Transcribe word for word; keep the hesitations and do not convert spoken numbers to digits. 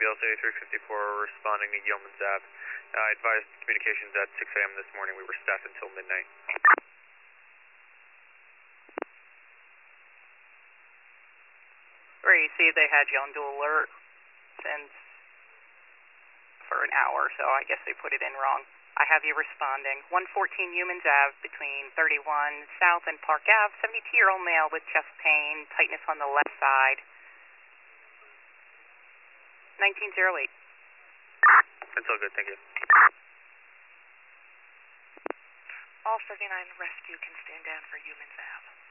ambulance eighty-three fifty-four responding to Yeoman's Ave. Uh, I advised communications at six A M this morning. We were staffed until midnight. Where you see they had you on dual alert since for an hour, so I guess they put it in wrong. I have you responding. one fourteen Yeoman's Ave between thirty-one South and Park Ave. seventy-two-year-old male with chest pain, tightness on the left side. nineteen oh eight. That's all good, thank you. All thirty-nine rescue can stand down for Yeoman's Ave.